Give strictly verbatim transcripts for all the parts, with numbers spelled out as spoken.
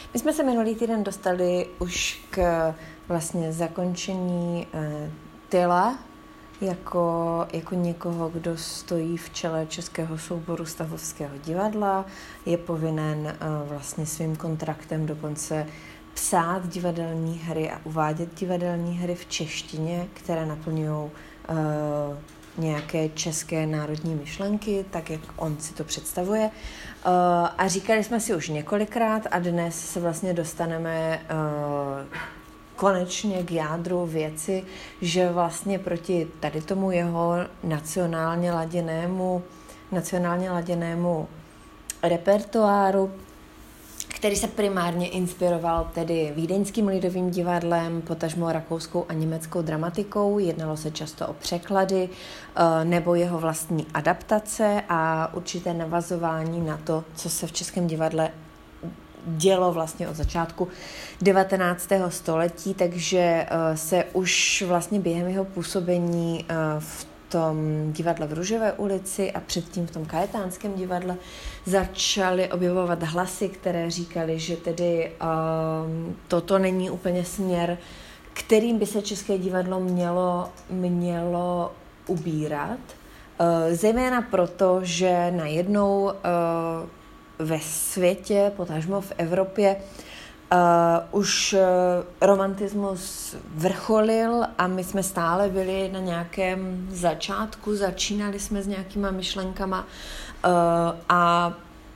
My jsme se minulý týden dostali už k vlastně zakončení eh, Tyla jako, jako někoho, kdo stojí v čele českého souboru Stavovského divadla, je povinen eh, vlastně svým kontraktem dokonce psát divadelní hry a uvádět divadelní hry v češtině, které naplňují eh, nějaké české národní myšlenky, tak jak on si to představuje. Uh, a říkali jsme si už několikrát a dnes se vlastně dostaneme uh, konečně k jádru věci, že vlastně proti tady tomu jeho nacionálně laděnému, nacionálně laděnému repertoáru, který se primárně inspiroval tedy Vídeňským lidovým divadlem, potažmo rakouskou a německou dramatikou. Jednalo se často o překlady nebo jeho vlastní adaptace a určité navazování na to, co se v českém divadle dělo vlastně od začátku devatenáctého století, takže se už vlastně během jeho působení v tom divadle v Růžové ulici a předtím v tom Kajetánském divadle začaly objevovat hlasy, které říkali, že tedy um, toto není úplně směr, kterým by se české divadlo mělo, mělo ubírat. Uh, zejména proto, že najednou uh, ve světě, potažmo v Evropě, Uh, už uh, romantismus vrcholil a my jsme stále byli na nějakém začátku, začínali jsme s nějakýma myšlenkama uh, a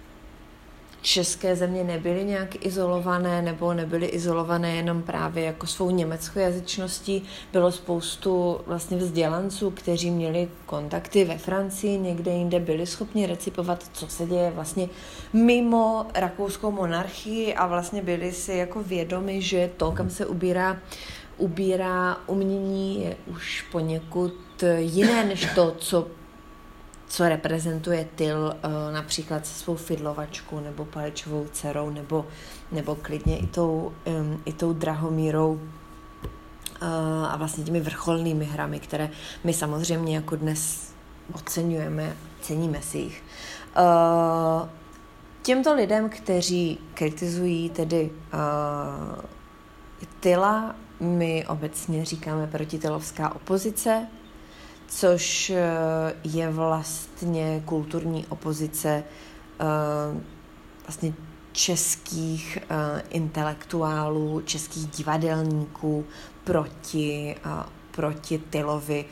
české země nebyly nějak izolované nebo nebyly izolované jenom právě jako svou německojazyčností. Bylo spoustu vlastně vzdělanců, kteří měli kontakty ve Francii, někde jinde byli schopni recipovat, co se děje vlastně mimo rakouskou monarchii a vlastně byli si jako vědomi, že to, kam se ubírá, ubírá umění, je už poněkud jiné než to, co co reprezentuje Tyl například se svou fidlovačkou nebo Palečovou dcerou nebo, nebo klidně i tou, um, i tou Drahomírou uh, a vlastně těmi vrcholnými hrami, které my samozřejmě jako dnes oceňujeme, ceníme si jich. Uh, těmto lidem, kteří kritizují tedy uh, Tyla, my obecně říkáme protitylovská opozice, což je vlastně kulturní opozice vlastně českých intelektuálů, českých divadelníků proti, proti Tylovi.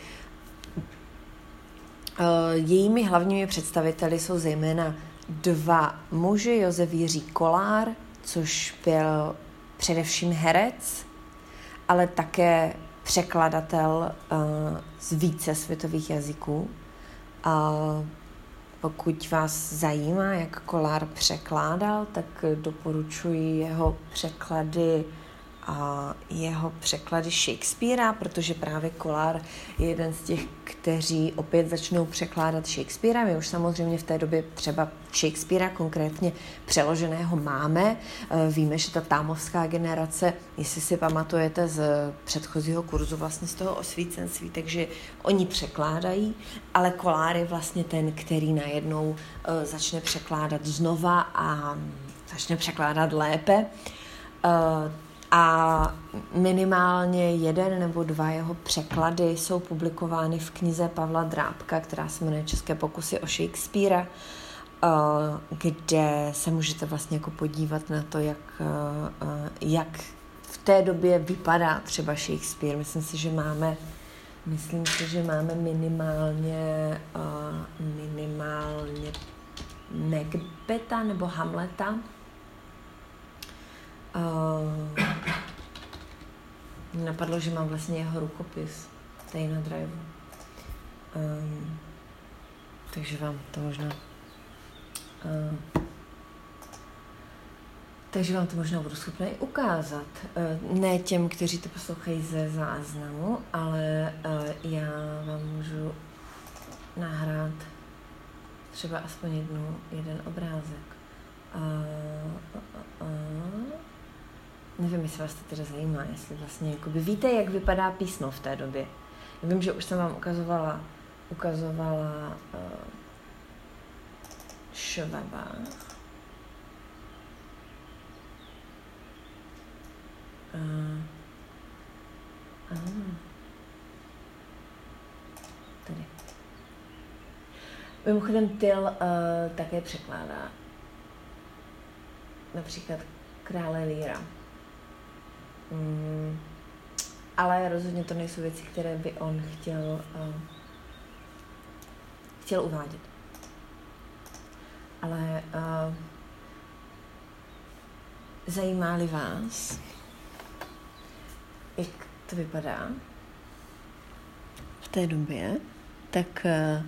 Jejími hlavními představiteli jsou zejména dva muži, Josef Jiří Kollár, což byl především herec, ale také překladatel uh, z více světových jazyků. A pokud vás zajímá, jak Kollár překládal, tak doporučuji jeho překlady a jeho překlady Shakespearea, protože právě Kollár je jeden z těch, kteří opět začnou překládat Shakespearea. My už samozřejmě v té době třeba Shakespearea konkrétně přeloženého máme. Víme, že ta támovská generace, jestli si pamatujete z předchozího kurzu vlastně z toho osvícenství, takže oni překládají, ale Kollár je vlastně ten, který najednou začne překládat znova a začne překládat lépe. A minimálně jeden nebo dva jeho překlady jsou publikovány v knize Pavla Drábka, která se jmenuje České pokusy o Shakespearea, kde se můžete vlastně jako podívat na to, jak, jak v té době vypadá třeba Shakespeare. Myslím si, že máme, myslím si, že máme minimálně, minimálně Macbetha nebo Hamleta. Uh, napadlo, že mám vlastně jeho rukopis tady na driveu. Um, takže vám to možná uh, takže vám to možná budu schopná i ukázat. Uh, ne těm, kteří to poslouchají ze záznamu, ale uh, já vám můžu nahrát třeba aspoň jednu, jeden obrázek. Uh, uh, uh, Nevím, jestli vás to teda zajímá, jestli vlastně jakoby víte, jak vypadá písmo v té době. Já vím, že už jsem vám ukazovala, ukazovala uh, Švaba. Mimochodem Tyl uh, také překládá například Krále Leara. Mm, ale rozhodně to nejsou věci, které by on chtěl, uh, chtěl uvádět. Ale uh, zajímá-li vás, jak to vypadá v té době, tak uh,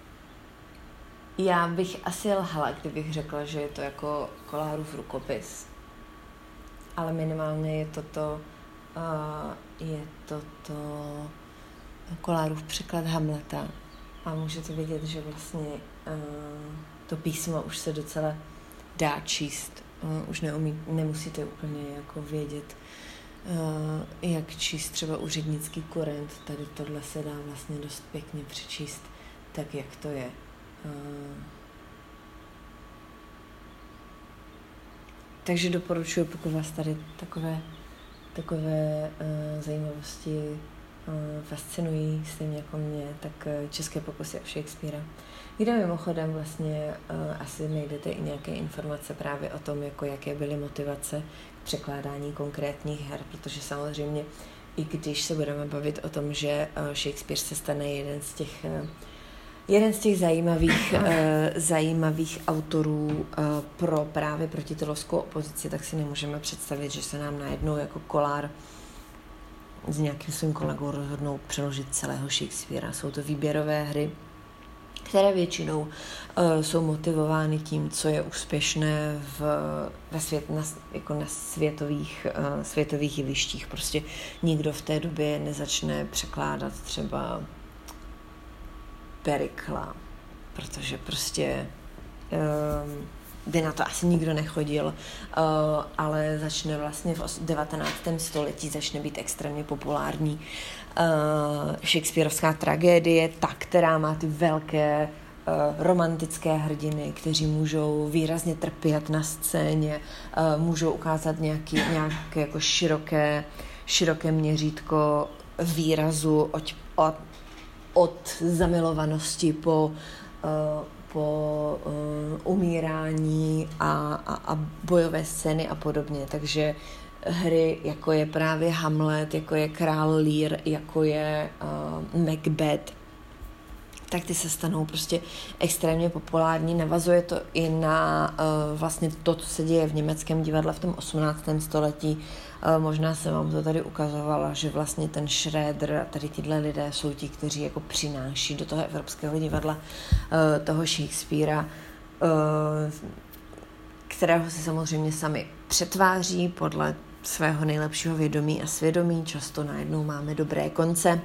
já bych asi lhala, kdybych řekla, že je to jako Kollárův rukopis. Ale minimálně je toto, uh, je toto Kollárův překlad Hamleta. A můžete vidět, že vlastně uh, to písmo už se docela dá číst. Uh, už neumí, nemusíte úplně jako vědět, uh, jak číst třeba úřednický kurent. Tady tohle se dá vlastně dost pěkně přečíst tak, jak to je. Uh, takže doporučuji, pokud vás tady takové, takové uh, zajímavosti uh, fascinují, stejně jako mě, tak uh, České pokusy o Shakespearea, kde mimochodem vlastně uh, asi najdete i nějaké informace právě o tom, jako jaké byly motivace k překládání konkrétních her, protože samozřejmě i když se budeme bavit o tom, že uh, Shakespeare se stane jeden z těch uh, Jeden z těch zajímavých, uh, zajímavých autorů uh, pro právě protitolovskou opozici, tak si nemůžeme představit, že se nám najednou jako Kollár s nějakým svým kolegou rozhodnou přeložit celého Shakespearea. Jsou to výběrové hry, které většinou uh, jsou motivovány tím, co je úspěšné v, ve svět, na, jako na světových, uh, světových jevištích. Prostě nikdo v té době nezačne překládat třeba Perikla, protože prostě um, by na to asi nikdo nechodil, uh, ale začne vlastně v devatenáctém století začne být extrémně populární uh, Shakespearovská tragédie, ta, která má ty velké uh, romantické hrdiny, kteří můžou výrazně trpět na scéně, uh, můžou ukázat nějaký, nějaké jako široké, široké měřítko výrazu od, od od zamilovanosti po, uh, po uh, umírání a, a, a bojové scény a podobně. Takže hry, jako je právě Hamlet, jako je Král Lear, jako je uh, Macbeth, tak ty se stanou prostě extrémně populární. Navazuje to i na uh, vlastně to, co se děje v německém divadle v tom osmnáctém století. Uh, možná jsem vám to tady ukazovala, že vlastně ten Schroeder a tady tyhle lidé jsou ti, kteří jako přináší do toho evropského divadla uh, toho Shakespearea, uh, kterého si samozřejmě sami přetváří podle svého nejlepšího vědomí a svědomí. Často najednou máme dobré konce.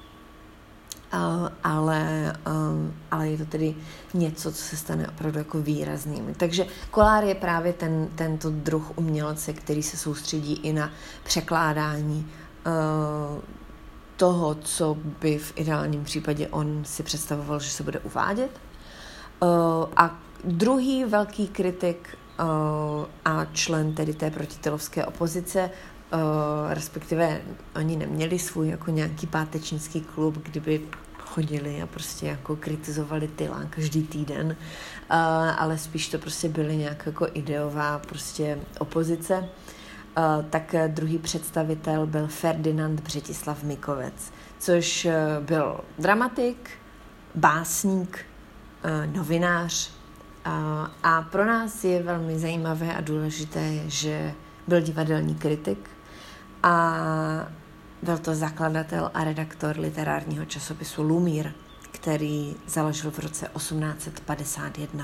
Uh, ale, um, ale je to tedy něco, co se stane opravdu jako výrazným. Takže Kollár je právě ten, tento druh umělce, který se soustředí i na překládání uh, toho, co by v ideálním případě on si představoval, že se bude uvádět. Uh, a druhý velký kritik uh, a člen tedy té protitolovské opozice, Uh, respektive oni neměli svůj jako nějaký pátečnický klub, kdyby chodili a prostě jako kritizovali Tyla každý týden, uh, ale spíš to prostě byly nějak jako ideová prostě opozice. Uh, tak druhý představitel byl Ferdinand Břetislav Mikovec, což uh, byl dramatik, básník, uh, novinář uh, a pro nás je velmi zajímavé a důležité, že byl divadelní kritik, a byl to zakladatel a redaktor literárního časopisu Lumière, který založil v roce osmnáct set padesát jedna.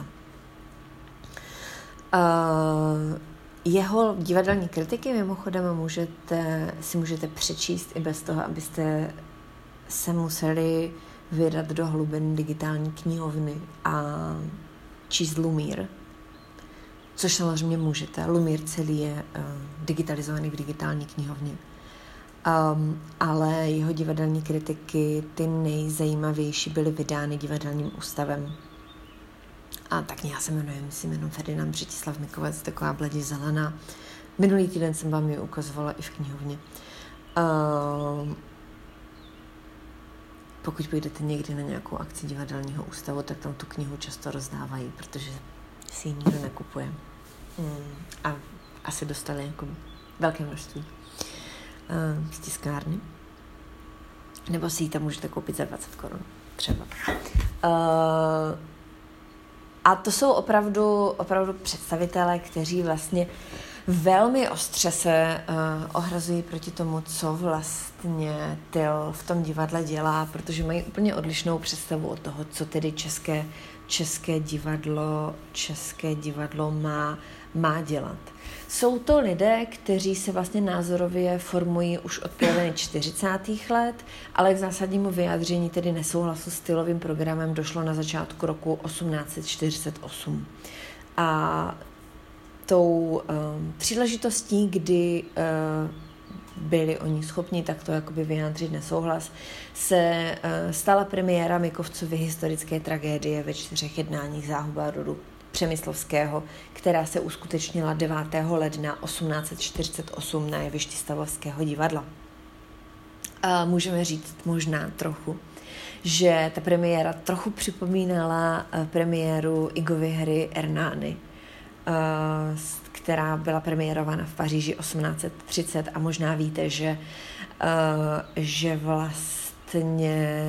Uh, jeho divadelní kritiky mimochodem můžete, si můžete přečíst i bez toho, abyste se museli vydat do hlubin digitální knihovny a číst Lumière, což samozřejmě můžete. Lumière celý je uh, digitalizovaný v digitální knihovně. Um, ale jeho divadelní kritiky, ty nejzajímavější, byly vydány Divadelním ústavem. A ta kniha se jmenuje, myslím, jenom Ferdinand Břetislav Mikovec, taková bledě zelená. Minulý týden jsem vám ji ukazovala i v knihovně. Um, pokud půjdete někdy na nějakou akci divadelního ústavu, tak tam tu knihu často rozdávají, protože si ji nikdo nekupuje. Mm, a asi dostali jako velké množství uh, z tiskárny. Nebo si ji tam můžete koupit za dvacet korun třeba. Uh, a to jsou opravdu, opravdu představitelé, kteří vlastně velmi ostře se uh, ohrazují proti tomu, co vlastně Tyl v tom divadle dělá, protože mají úplně odlišnou představu od toho, co tedy české, české divadlo, české divadlo má, má dělat. Jsou to lidé, kteří se vlastně názorově formují už od poloviny čtyřicátých let, ale k zásadnímu vyjádření tedy nesouhlasu s Tylovým programem došlo na začátku roku osmnáct set čtyřicet osm. A tou um, příležitostí, kdy uh, byli oni schopni takto jakoby vyjádřit nesouhlas, se uh, stala premiéra Mikovcovy historické tragédie ve čtyřech jednáních Záhuba rodu Přemyslovského, která se uskutečnila devátého ledna osmnáct set čtyřicet osm na jevišti Stavovského divadla. A můžeme říct možná trochu, že ta premiéra trochu připomínala premiéru Igovy hry Ernány, která byla premiérována v Paříži osmnáct set třicet a možná víte, že, že vlastně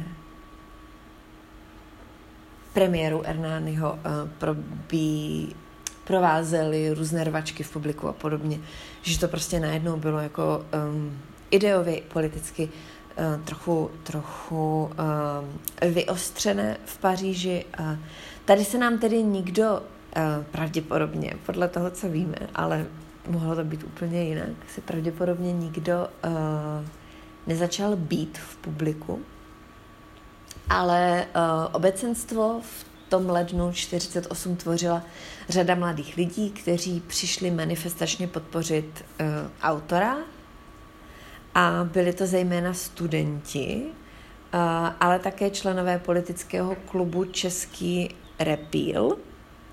premiéru Ernányho probí, provázely různé rvačky v publiku a podobně, že to prostě najednou bylo jako um, ideově, politicky uh, trochu, trochu um, vyostřené v Paříži. Uh, tady se nám tedy nikdo uh, pravděpodobně, podle toho, co víme, ale mohlo to být úplně jinak, se pravděpodobně nikdo uh, nezačal být v publiku, ale uh, obecenstvo v tom lednu čtyřicet osm tvořila řada mladých lidí, kteří přišli manifestačně podpořit uh, autora, a byli to zejména studenti, uh, ale také členové politického klubu Český Repíl, uh,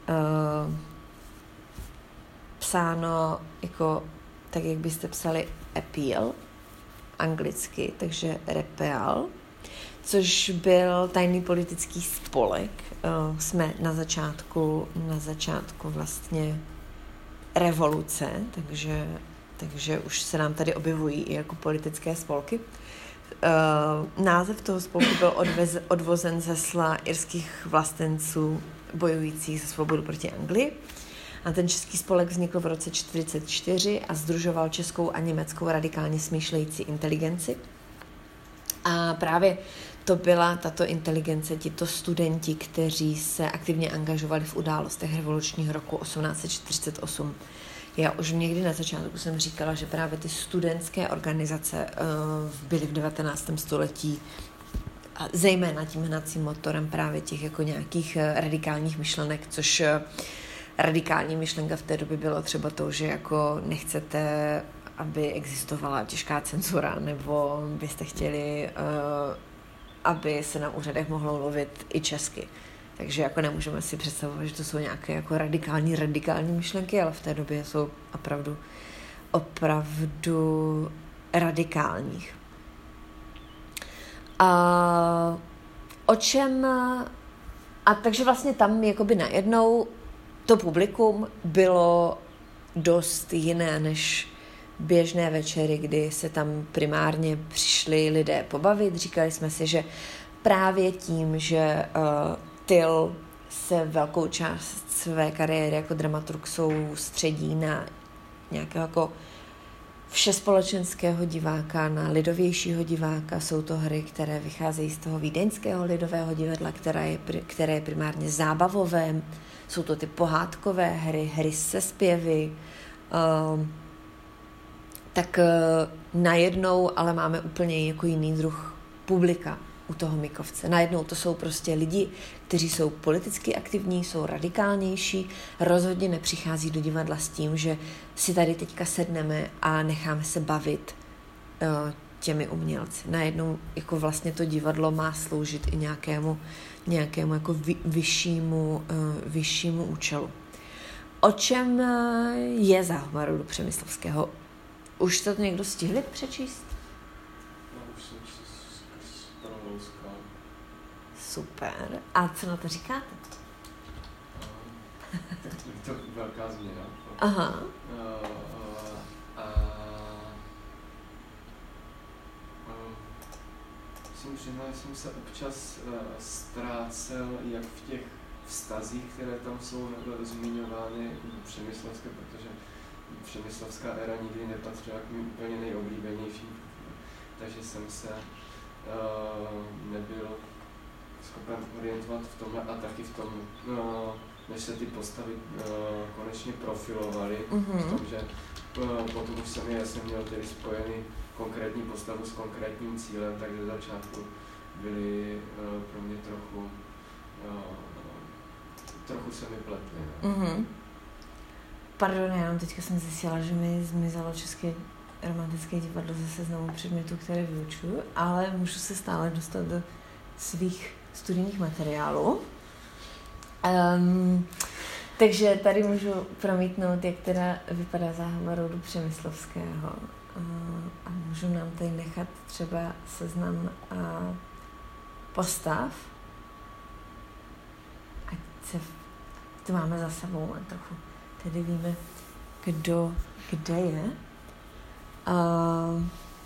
psáno jako tak, jak byste psali appeal anglicky, takže Repeal, což byl tajný politický spolek. Uh, jsme na začátku, na začátku vlastně revoluce, takže, takže už se nám tady objevují i jako politické spolky. Uh, název toho spolku byl odvez, odvozen ze sla irských vlastenců bojujících za svobodu proti Anglii. A ten český spolek vznikl v roce čtyřicet čtyři a sdružoval českou a německou radikálně smýšlející inteligenci. A právě to byla tato inteligence, tito studenti, kteří se aktivně angažovali v událostech revolučního roku osmnáct set čtyřicet osm. Já už někdy na začátku jsem říkala, že právě ty studentské organizace uh, byly v devatenáctém století a zejména tím hnacím motorem právě těch jako nějakých uh, radikálních myšlenek, což uh, radikální myšlenka v té době bylo třeba to, že jako nechcete, aby existovala těžká cenzura, nebo byste chtěli, uh, aby se na úřadech mohlo mluvit i česky. Takže jako nemůžeme si představovat, že to jsou nějaké jako radikální, radikální myšlenky, ale v té době jsou opravdu, opravdu radikálních. A o čem... A takže vlastně tam jakoby najednou to publikum bylo dost jiné než běžné večery, kdy se tam primárně přišli lidé pobavit. Říkali jsme si, že právě tím, že uh, Tyl se velkou část své kariéry jako dramaturg soustředí na nějakého jako všespolečenského diváka, na lidovějšího diváka. Jsou to hry, které vycházejí z toho vídeňského lidového divadla, které je, které je primárně zábavové. Jsou to ty pohádkové hry, hry se zpěvy. Um, tak uh, najednou ale máme úplně jako jiný druh publika u toho Mikovce. Najednou to jsou prostě lidi, kteří jsou politicky aktivní, jsou radikálnější, rozhodně nepřichází do divadla s tím, že si tady teďka sedneme a necháme se bavit uh, těmi umělci. Najednou jako vlastně to divadlo má sloužit i nějakému, nějakému jako vy, vyššímu, uh, vyššímu účelu. O čem uh, je Záhuba rodu Přemyslovského? Už to někdo stihli přečíst? No, už jsem stanoval zkrátka. Super. A co na to říkáte? Je to velká změna. Aha. Uh, a musím přiznat, že jsem se občas uh, ztrácel jak v těch vztazích, které tam jsou zmiňovány přemyslovské, protože přemyslovská éra nikdy nepatřila k mým úplně nejoblíbenějším, takže jsem se uh, nebyl schopen orientovat v tomhle a taky v tom, uh, než se ty postavy uh, konečně profilovaly, mm-hmm. v tom, že uh, potom už jsem je, jsem měl tedy spojeny konkrétní postavu s konkrétním cílem, tak ze začátku byly uh, pro mě trochu, uh, trochu se mi pletly. Mm-hmm. Pardon, já teďka jsem zjistila, že mi zmizelo České romantické divadlo ze seznamu předmětů, které vyučuju, ale můžu se stále dostat do svých studijních materiálů. Um, takže tady můžu promítnout, jak teda vypadá záhaba rodu Přemyslovského. Uh, a můžu nám tady nechat třeba seznam uh, postav. Ať se to máme za sebou a trochu tedy víme, kdo kde je. Uh,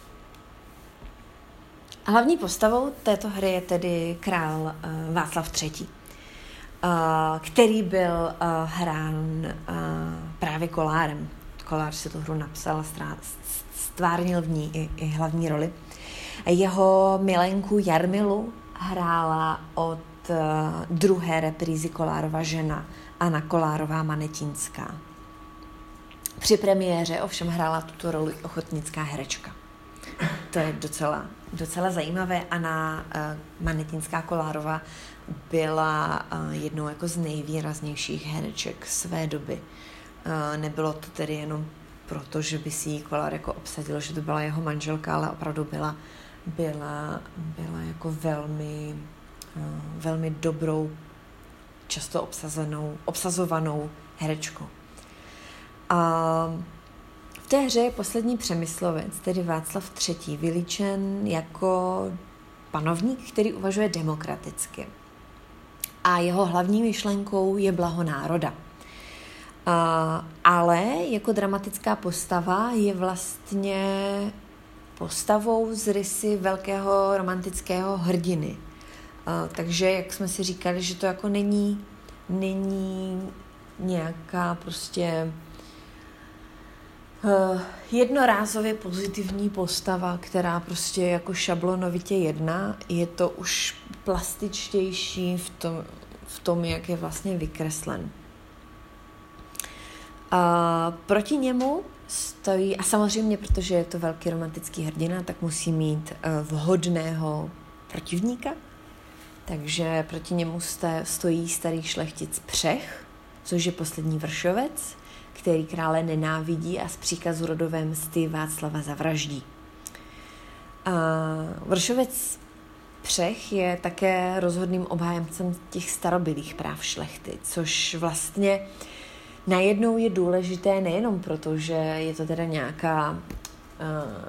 hlavní postavou této hry je tedy král uh, Václav třetí, uh, který byl uh, hrán uh, právě Kollárem. Kollár si tu hru napsal a stvárnil v ní i, i hlavní roli. Jeho milenku Jarmilu hrála od uh, druhé reprízy Kollárova žena Anna Kollárová Manetinská. Při premiéře ovšem hrála tuto roli ochotnická herečka. To je docela, docela zajímavé. Anna uh, Manetinská Kollárová byla uh, jednou jako z nejvýraznějších hereček své doby. Uh, nebylo to tedy jenom proto, že by si ji Kollár jako obsadil, že to byla jeho manželka, ale opravdu byla, byla, byla jako velmi, uh, velmi dobrou, často obsazenou, obsazovanou herečkou. A v té hře je poslední Přemyslovec, tedy Václav třetí, vylíčen jako panovník, který uvažuje demokraticky. A jeho hlavní myšlenkou je blaho národa. A, ale jako dramatická postava je vlastně postavou z rysy velkého romantického hrdiny. A, takže, jak jsme si říkali, že to jako není, není nějaká prostě uh, jednorázově pozitivní postava, která prostě jako šablonovitě jedná. Je to už plastičtější v tom, v tom jak je vlastně vykreslen. A proti němu stojí, a samozřejmě, protože je to velký romantický hrdina, tak musí mít uh, vhodného protivníka. Takže proti němu stojí starý šlechtic Přech, což je poslední vršovec, který krále nenávidí a z příkazu rodové msty Václava zavraždí. A vršovec Přech je také rozhodným obhájemcem těch starobylých práv šlechty, což vlastně najednou je důležité nejenom proto, že je to teda nějaká, uh,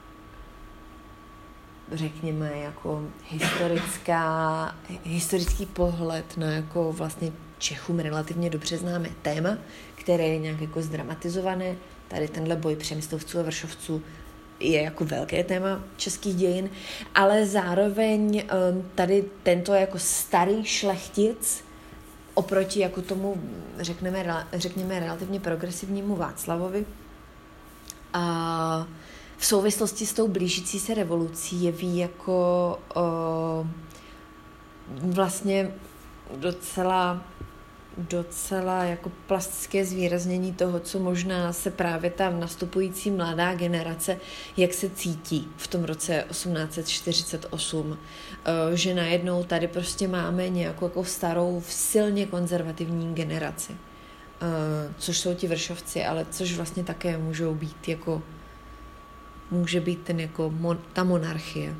řekněme, jako historická, historický pohled na jako vlastně Čechům relativně dobře známé téma, které je nějak jako zdramatizované. Tady tenhle boj Přemyslovců a Vršovců je jako velké téma českých dějin, ale zároveň um, tady tento jako starý šlechtic oproti jako tomu, řekneme, řekněme relativně progresivnímu Václavovi a v souvislosti s tou blížící se revolucí jeví jako o, vlastně docela docela jako plastické zvýraznění toho, co možná se právě ta nastupující mladá generace, jak se cítí v tom roce osmnáct set čtyřicet osm, že najednou tady prostě máme nějakou jako starou, silně konzervativní generaci, což jsou ti vršovci, ale což vlastně také můžou být jako, může být ten jako mon, ta monarchie.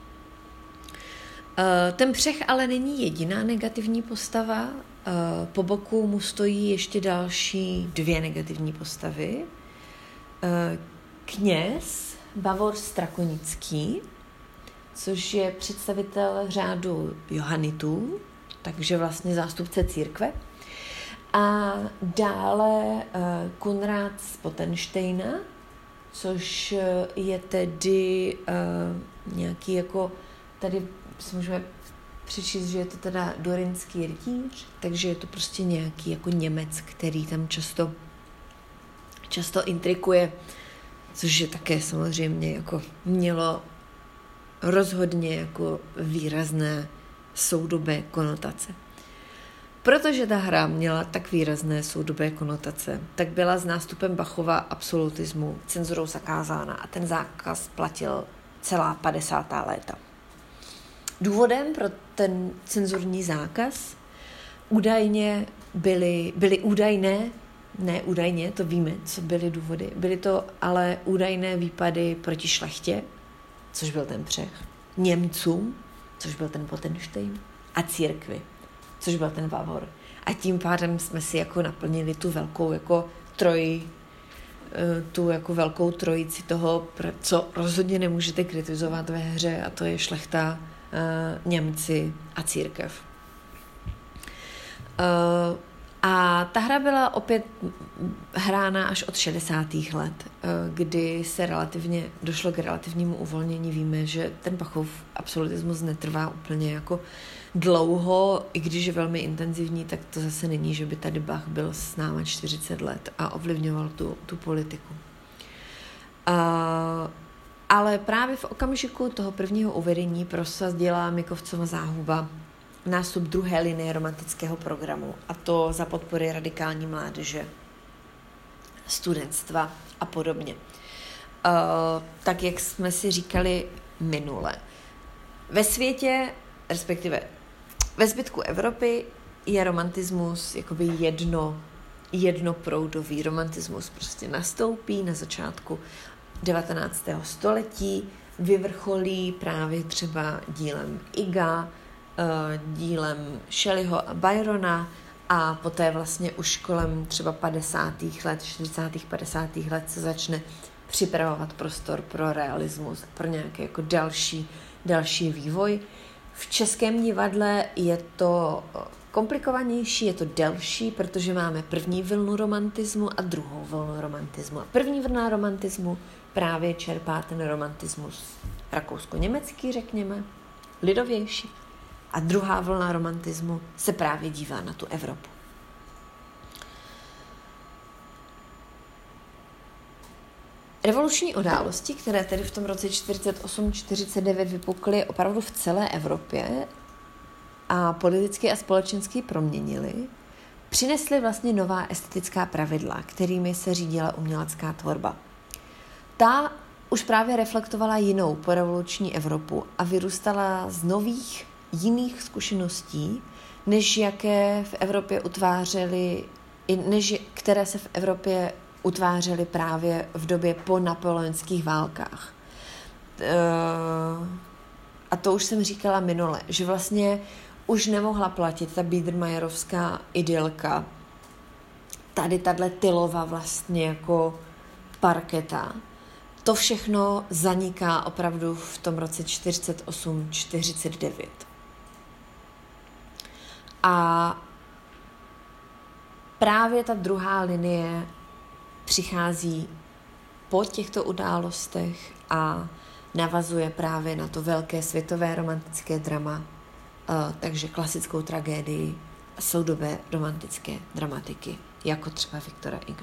Ten Přech ale není jediná negativní postava. Po boku mu stojí ještě další dvě negativní postavy. Kněz Bavor Strakonický, což je představitel řádu Johanitů, takže vlastně zástupce církve. A dále Konrad z Pottensteina, což je tedy uh, nějaký jako, tady si můžeme přečíst, že je to teda dorinský rytíř, takže je to prostě nějaký jako Němec, který tam často, často intrikuje, což je také samozřejmě jako mělo rozhodně jako výrazné soudobé konotace. Protože ta hra měla tak výrazné soudobé konotace, tak byla s nástupem Bachova absolutismu cenzurou zakázána a ten zákaz platil celá padesátá léta. Důvodem pro ten cenzurní zákaz údajně byly, byly údajné, ne údajně, to víme, co byly důvody, byly to ale údajné výpady proti šlechtě, což byl ten Přech, Němcům, což byl ten Pottenstein, a církvi, což byl ten Bavor. A tím pádem jsme si jako naplnili tu velkou jako troj, tu jako velkou trojici toho, co rozhodně nemůžete kritizovat ve hře, a to je šlechta, Němci a církev. A ta hra byla opět hrána až od šedesátých let, kdy se relativně došlo k relativnímu uvolnění. Víme, že ten Bachův absolutismus netrvá úplně jako dlouho, i když je velmi intenzivní, tak to zase není, že by tady Bach byl s náma čtyřicet let a ovlivňoval tu, tu politiku. A, ale právě v okamžiku toho prvního uvedení prosadila Mikovcova záhuba nástup druhé linie romantického programu, a to za podpory radikální mládeže, studentstva a podobně. Uh, tak, jak jsme si říkali minule. Ve světě, respektive ve zbytku Evropy, je romantismus jakoby jedno, jednoproudový. Romantismus prostě nastoupí na začátku devatenáctého století, vyvrcholí právě třeba dílem Iga, dílem Shelleyho a Byrona, a poté vlastně už kolem třeba padesátých let, čtyřicátých padesátých let se začne připravovat prostor pro realismus, pro nějaký jako další, další vývoj. V českém divadle je to komplikovanější, je to delší, protože máme první vlnu romantismu a druhou vlnu romantismu. První vlna romantismu právě čerpá ten romantismus rakousko-německý, řekněme, lidovější. A druhá vlna romantismu se právě dívá na tu Evropu. Revoluční události, které tedy v tom roce čtyřicet osm čtyřicet devět vypukly opravdu v celé Evropě a politicky a společensky proměnily, přinesly vlastně nová estetická pravidla, kterými se řídila umělecká tvorba. Ta už právě reflektovala jinou porevoluční Evropu a vyrůstala z nových jiných zkušeností, než jaké v Evropě utvářely, než které se v Evropě utvářely právě v době po napoleonských válkách. A to už jsem říkala minule, že vlastně už nemohla platit ta biedermeierovská idylka. Tady tahle Tyllova vlastně jako parketa. To všechno zaniká opravdu v tom roce čtyřicet osm čtyřicet devět. A právě ta druhá linie přichází po těchto událostech a navazuje právě na to velké světové romantické drama, takže klasickou tragédii a soudobé romantické dramatiky, jako třeba Viktora Huga.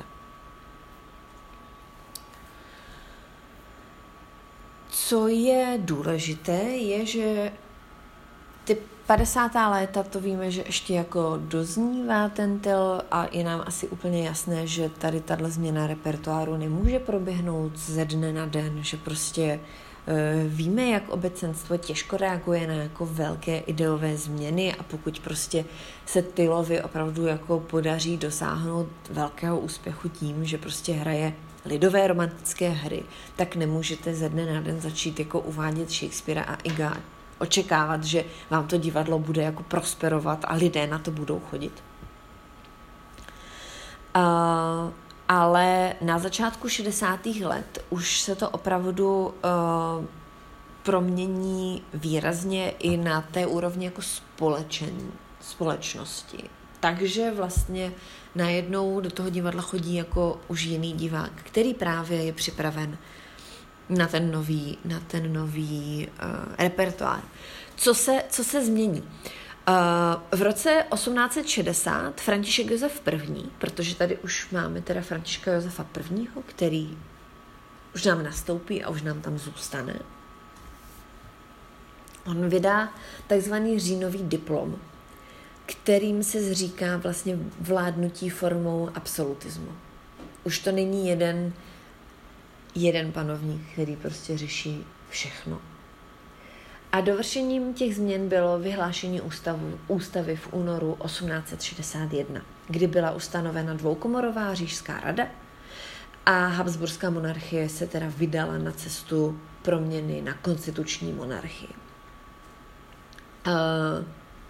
Co je důležité, je, že ty padesátá léta, to víme, že ještě jako doznívá ten Tyll, a je nám asi úplně jasné, že tady tato změna repertoáru nemůže proběhnout ze dne na den, že prostě e, víme, jak obecenstvo těžko reaguje na jako velké ideové změny, a pokud prostě se Tyllovi opravdu jako podaří dosáhnout velkého úspěchu tím, že prostě hraje lidové romantické hry, tak nemůžete ze dne na den začít jako uvádět Shakespearea a Huga, očekávat, že vám to divadlo bude jako prosperovat a lidé na to budou chodit. Uh, ale na začátku šedesátých let už se to opravdu uh, promění výrazně i na té úrovni jako společen, společnosti. Takže vlastně najednou do toho divadla chodí jako už jiný divák, který právě je připraven na ten nový, na ten nový uh, repertoár. Co se, co se změní? Uh, v roce osmnáct set šedesát František Josef I., protože tady už máme teda Františka Josefa I., který už nám nastoupí a už nám tam zůstane. On vydá takzvaný říjnový diplom, kterým se zříká vlastně vládnutí formou absolutismu. Už to není jeden, jeden panovník, který prostě řeší všechno. A dovršením těch změn bylo vyhlášení ústavu, ústavy v únoru osmnáct set šedesát jedna, kdy byla ustanovena dvoukomorová říšská rada a habsburská monarchie se teda vydala na cestu proměny na konstituční monarchii. Uh,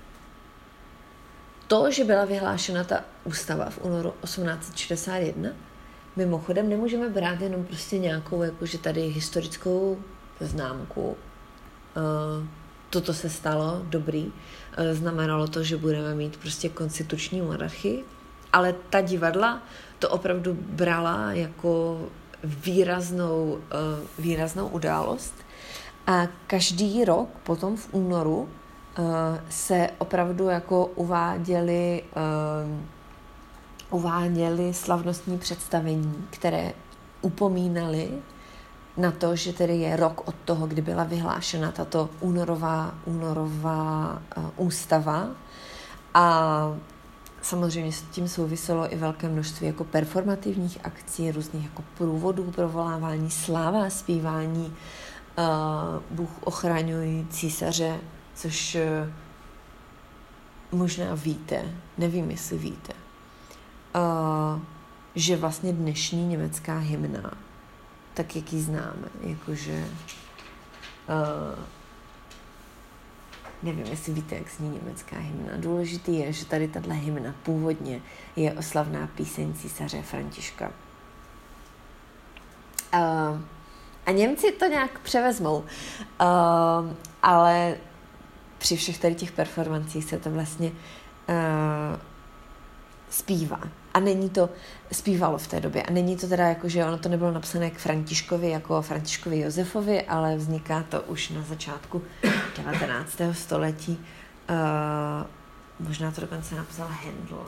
to, že byla vyhlášena ta ústava v únoru osmnáct set šedesát jedna, mimochodem nemůžeme brát jenom prostě nějakou, jakože tady historickou známku. Uh, toto se stalo, dobrý. Uh, znamenalo to, že budeme mít prostě konstituční monarchii, ale ta divadla to opravdu brala jako výraznou, uh, výraznou událost. A každý rok potom v únoru uh, se opravdu jako uváděly, uh, uváděly slavnostní představení, které upomínaly na to, že tedy je rok od toho, kdy byla vyhlášena tato únorová, únorová uh, ústava. A samozřejmě s tím souviselo i velké množství jako performativních akcí, různých jako průvodů, provolávání, sláva, zpívání, uh, Bůh ochraňuj císaře, což uh, možná víte, nevím, jestli víte, uh, že vlastně dnešní německá hymna, tak jak ji známe, jakože uh, nevím, jestli víte, jak zní německá hymna. Důležitý je, že tady tato hymna původně je oslavná píseň císaře Františka. Uh, a Němci to nějak převezmou, uh, ale při všech tady těch performancích se to vlastně uh, zpívá. A není to, zpívalo v té době. A není to teda jako, že ono to nebylo napsané k Františkovi jako Františkovi Josefovi, ale vzniká to už na začátku devatenáctého století. Uh, možná to dokonce napsal Handel.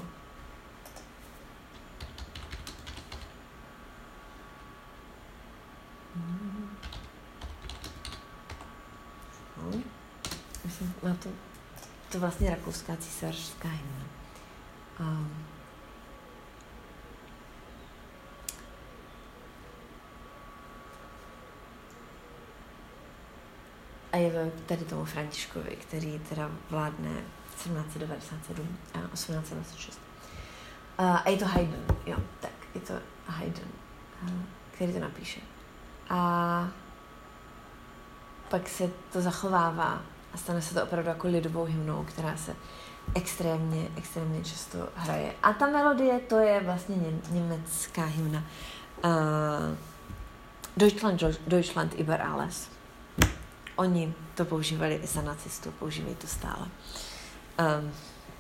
No. Myslím, má to, to vlastně rakouská císařská hymna. Um, A je to tady tomu Františkovi, který teda vládne sedmnáct set devadesát sedm a osmnáct set dvacet šest. A je to Haydn, jo, tak, je to Haydn, který to napíše. A pak se to zachovává a stane se to opravdu jako lidovou hymnou, která se extrémně, extrémně často hraje. A ta melodie, to je vlastně ně, německá hymna. Uh, Deutschland, Deutschland über alles. Oni to používali i za nacistů, používají to stále. Um,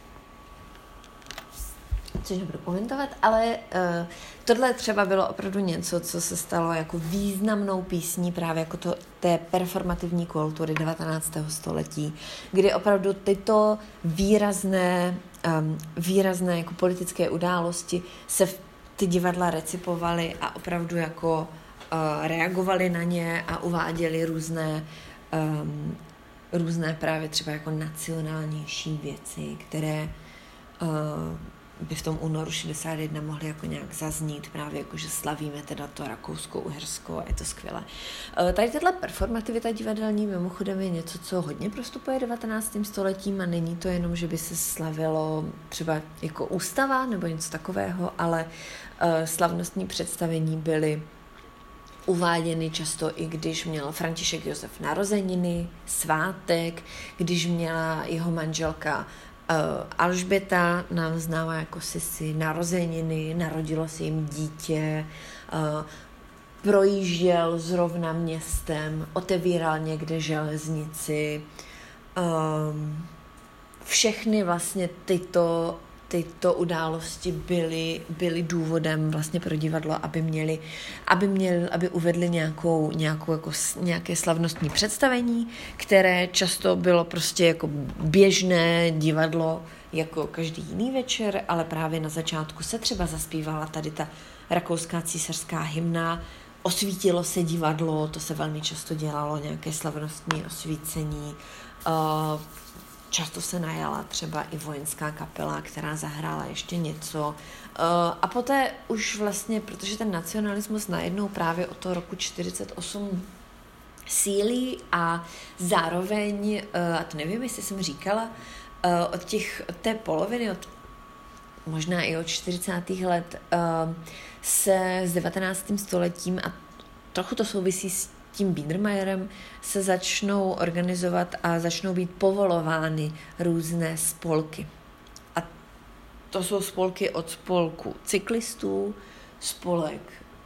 což nebudu komentovat, ale uh, tohle třeba bylo opravdu něco, co se stalo jako významnou písní právě jako to, té performativní kultury devatenáctého století, kdy opravdu tyto výrazné, um, výrazné jako politické události se v ty divadla recipovaly a opravdu jako uh, reagovaly na ně a uváděly různé Um, různé právě třeba jako nacionálnější věci, které uh, by v tom únoru šedesát jedna mohly jako nějak zaznít, právě jako, že slavíme teda to Rakousko, Uhersko a je to skvělé. Uh, tady tato performativita divadelní mimochodem je něco, co hodně prostupuje devatenáctým stoletím a není to jenom, že by se slavilo třeba jako ústava nebo něco takového, ale uh, slavnostní představení byly uváděny často i když měl František Josef narozeniny, svátek, když měla jeho manželka uh, Alžběta, nám známá jako Sisi, narozeniny, narodilo se jim dítě, uh, projížděl zrovna městem, otevíral někde železnici. Um, všechny vlastně tyto, tyto události byly, byly důvodem vlastně pro divadlo, aby měli, aby měli, aby uvedli nějakou, nějakou jako, nějaké slavnostní představení, které často bylo prostě jako běžné divadlo, jako každý jiný večer, ale právě na začátku se třeba zaspívala tady ta rakouská císařská hymna, osvítilo se divadlo, to se velmi často dělalo, nějaké slavnostní osvícení. Často se najala třeba i vojenská kapela, která zahrála ještě něco. A poté už vlastně, protože ten nacionalismus najednou právě od toho roku čtyřicet osm sílí a zároveň, a to nevím, jestli jsem říkala, od, těch, od té poloviny, od možná i od čtyřicátých let, se s devatenáctým stoletím, a trochu to souvisí s tím Biedermeierem, se začnou organizovat a začnou být povolovány různé spolky. A to jsou spolky od spolku cyklistů, spolek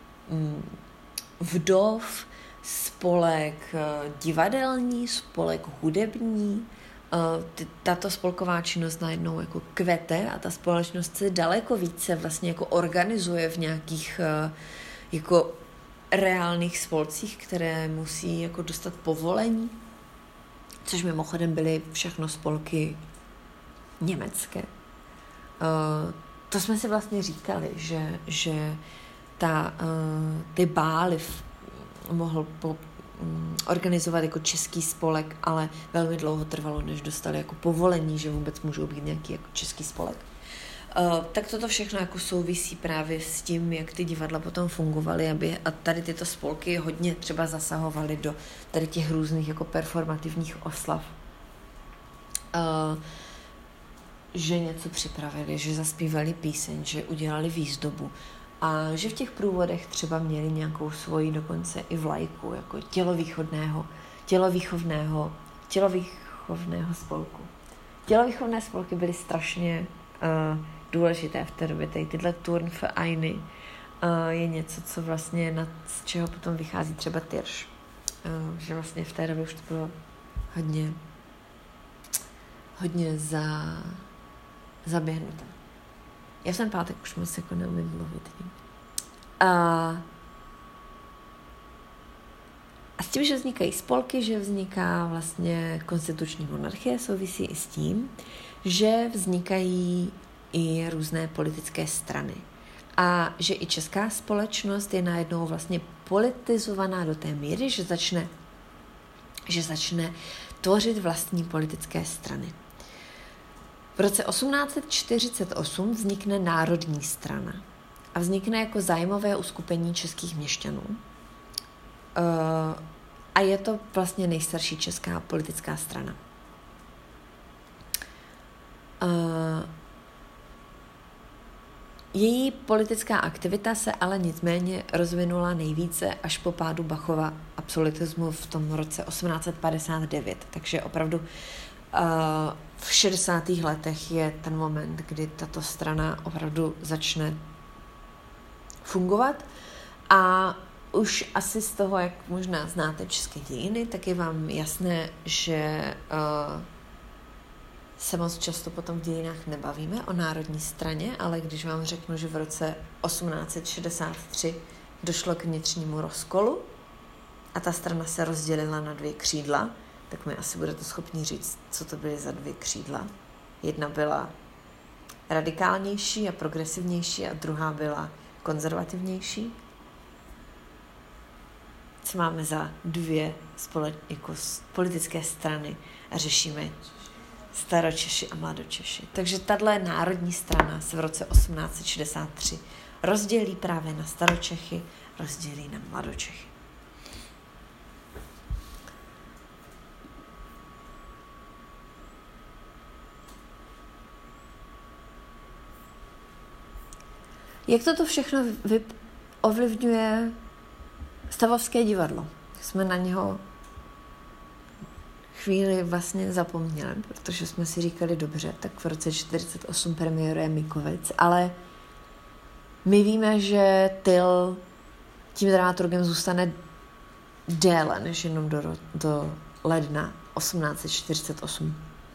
vdov, spolek divadelní, spolek hudební. Tato spolková činnost najednou jako kvete a ta společnost se daleko více vlastně jako organizuje v nějakých jako reálných spolcích, které musí jako dostat povolení, což mimochodem byly všechno spolky německé. To jsme si vlastně říkali, že, že ta, ty bály mohl po, organizovat jako český spolek, ale velmi dlouho trvalo, než dostali jako povolení, že vůbec můžou být nějaký jako český spolek. Uh, tak toto všechno jako souvisí právě s tím, jak ty divadla potom fungovaly, aby a tady tyto spolky hodně třeba zasahovaly do tady těch různých jako performativních oslav. Uh, že něco připravili, že zaspívali píseň, že udělali výzdobu a že v těch průvodech třeba měli nějakou svoji dokonce i vlajku, jako tělovýchovného, tělovýchovného, tělovýchovného spolku. Tělovýchovné spolky byly strašně uh, důležité v té době. Tady tyhle Turnvereiny uh, je něco, co vlastně nad, z čeho potom vychází třeba Tyrš. Uh, že vlastně v té době už to bylo hodně hodně za, zaběhnuté. Já v ten pátek už moc jako neumím mluvit. A, a s tím, že vznikají spolky, že vzniká vlastně konstituční monarchie, souvisí i s tím, že vznikají i různé politické strany. A že i česká společnost je najednou vlastně politizovaná do té míry, že začne, že začne tvořit vlastní politické strany. V roce osmnáct set čtyřicet osm vznikne Národní strana a vznikne jako zájmové uskupení českých měšťanů. A je to vlastně nejstarší česká politická strana. Její politická aktivita se ale nicméně rozvinula nejvíce až po pádu Bachova absolutismu v tom roce osmnáct set padesát devět. Takže opravdu uh, v šedesátých letech je ten moment, kdy tato strana opravdu začne fungovat. A už asi z toho, jak možná znáte české dějiny, tak je vám jasné, že uh, se moc často potom v dějinách nebavíme o Národní straně, ale když vám řeknu, že v roce osmnáct set šedesát tři došlo k vnitřnímu rozkolu a ta strana se rozdělila na dvě křídla, tak mi asi budete schopni říct, co to byly za dvě křídla. Jedna byla radikálnější a progresivnější a druhá byla konzervativnější. Co máme za dvě spole- jako politické strany a řešíme Staročeši a Mladočeši. Takže tato národní strana se v roce osmnáct set šedesát tři rozdělí právě na Staročechy, rozdělí na Mladočechy. Jak toto všechno vy- ovlivňuje Stavovské divadlo? Jsme na něho chvíli vlastně zapomněli, protože jsme si říkali dobře, tak v roce čtyřicet osm premiéruje Mikovec, ale my víme, že Tyl tím dramaturgem zůstane déle než jenom do, do ledna osmnáct set čtyřicet osm.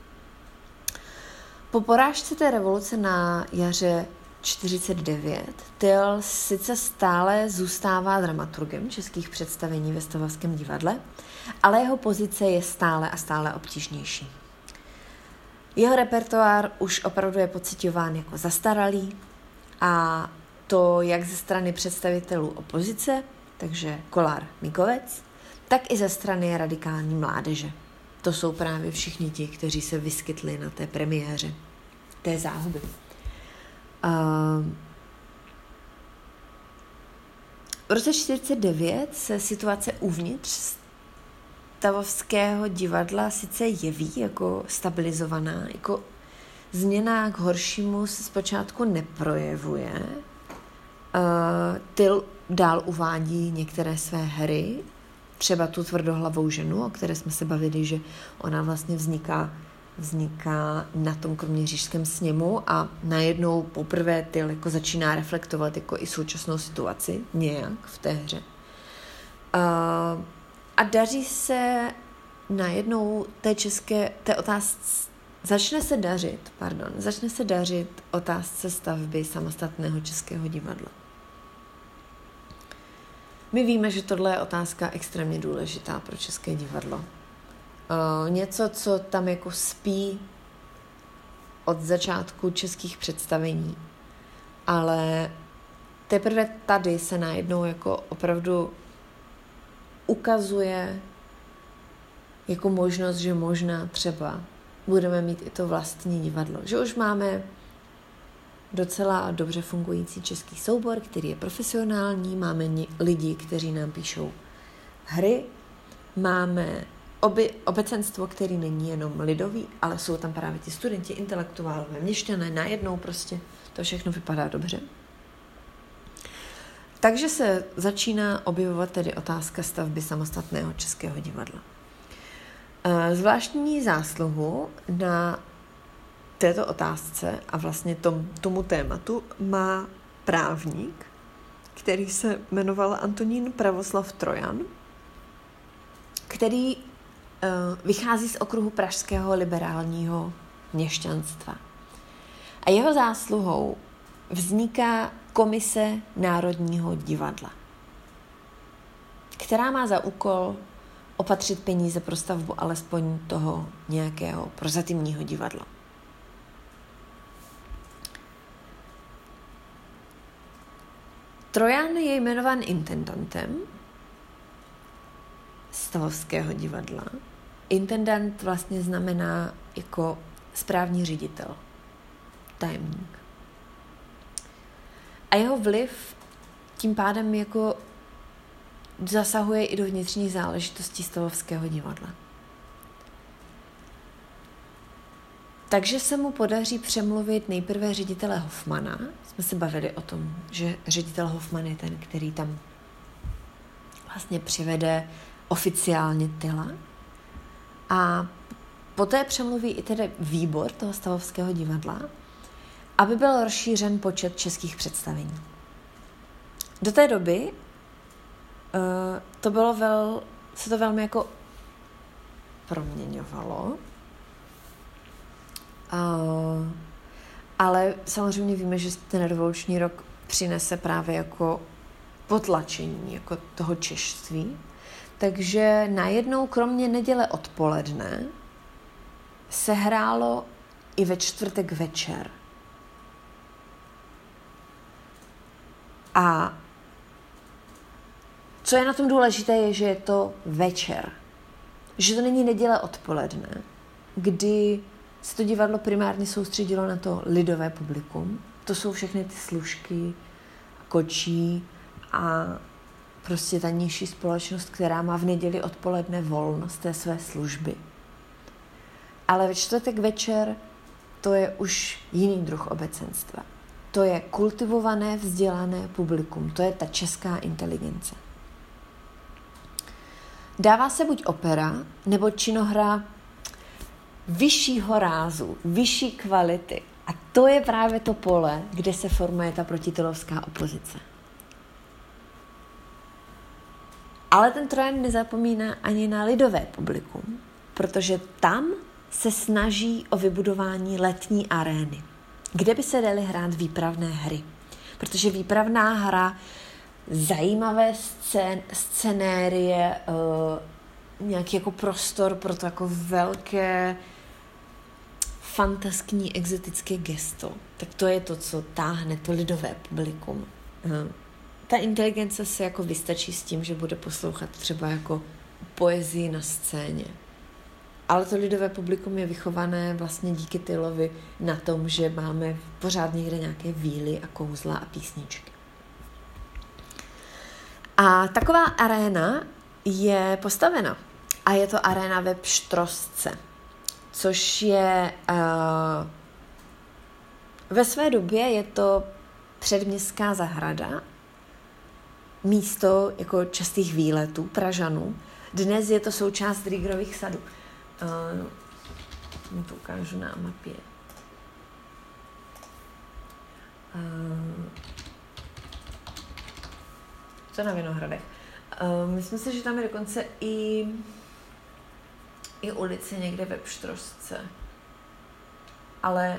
Po porážce té revoluce na jaře čtyřicet devět Tyll sice stále zůstává dramaturgem českých představení ve Stavovském divadle, ale jeho pozice je stále a stále obtížnější. Jeho repertoár už opravdu je pociťován jako zastaralý a to jak ze strany představitelů opozice, takže Kollár-Mikovec, tak i ze strany radikální mládeže. To jsou právě všichni ti, kteří se vyskytli na té premiéře té záhuby. Uh, v roce čtyřicet devět se situace uvnitř Stavovského divadla sice jeví jako stabilizovaná, jako změna k horšímu se zpočátku neprojevuje. Uh, Tyll dál uvádí některé své hry, třeba tu tvrdohlavou ženu, o které jsme se bavili, že ona vlastně vzniká, vzniká na tom kroměřížském sněmu a najednou poprvé Tyll jako začíná reflektovat jako i současnou situaci nějak v té hře. Uh, a daří se najednou té české, té otázce, začne se dařit, pardon, začne se dařit otázce stavby samostatného českého divadla. My víme, že tohle je otázka extrémně důležitá pro české divadlo. Uh, něco, co tam jako spí od začátku českých představení, ale teprve tady se najednou jako opravdu ukazuje jako možnost, že možná třeba budeme mít i to vlastní divadlo. Že už máme docela dobře fungující český soubor, který je profesionální, máme lidi, kteří nám píšou hry, máme oby, obecenstvo, který není jenom lidový, ale jsou tam právě ti studenti, intelektuálové, měšťané, najednou prostě to všechno vypadá dobře. Takže se začíná objevovat tedy otázka stavby samostatného českého divadla. Zvláštní zásluhu na této otázce a vlastně tom, tomu tématu má právník, který se jmenoval Antonín Pravoslav Trojan, který uh, vychází z okruhu pražského liberálního měšťanstva. A jeho zásluhou vzniká Komise Národního divadla, která má za úkol opatřit peníze pro stavbu alespoň toho nějakého prozatímního divadla. Trojan je jmenován intendantem Stavovského divadla. Intendant vlastně znamená jako správní ředitel, tajemník. A jeho vliv tím pádem jako zasahuje i do vnitřních záležitostí Stavovského divadla. Takže se mu podaří přemluvit nejprve ředitele Hofmana. Jsme se bavili o tom, že ředitel Hofman je ten, který tam vlastně přivede oficiálně Tylla. A poté přemluví i tedy výbor toho Stavovského divadla, aby byl rozšířen počet českých představení. Do té doby uh, to bylo vel, se to velmi jako proměňovalo. Uh, ale samozřejmě víme, že ten revoluční rok přinese právě jako potlačení jako toho češství. Takže najednou kromě neděle odpoledne se hrálo i ve čtvrtek večer. A co je na tom důležité, je, že je to večer. Že to není neděle odpoledne, kdy se to divadlo primárně soustředilo na to lidové publikum. To jsou všechny ty služky, kočí a prostě ta nižší společnost, která má v neděli odpoledne volno z té své služby. Ale ve čtvrtek večer to je už jiný druh obecenstva. To je kultivované, vzdělané publikum. To je ta česká inteligence. Dává se buď opera, nebo činohra vyššího rázu, vyšší kvality. A to je právě to pole, kde se formuje ta protityllovská opozice. Ale ten Trojan nezapomíná ani na lidové publikum, protože tam se snaží o vybudování letní arény, kde by se daly hrát výpravné hry. Protože výpravná hra, zajímavé scén, scenérie, uh, nějaký jako prostor pro to jako velké fantaskní exotické gesto, tak to je to, co táhne to lidové publikum. Uh, ta inteligence se jako vystačí s tím, že bude poslouchat třeba jako poezii na scéně. Ale to lidové publikum je vychované vlastně díky Tylovi na tom, že máme pořád někde nějaké víly a kouzla a písničky. A taková aréna je postavena. A je to aréna ve Pštrosce, což je uh, ve své době je to předměstská zahrada, místo jako častých výletů Pražanů. Dnes je to součást Rýgrových sadů. Uh, to ukážu na mapě. Uh, co na Vinohradech. Uh, myslím si, že tam je dokonce i, i ulice někde ve Pštrosce. Ale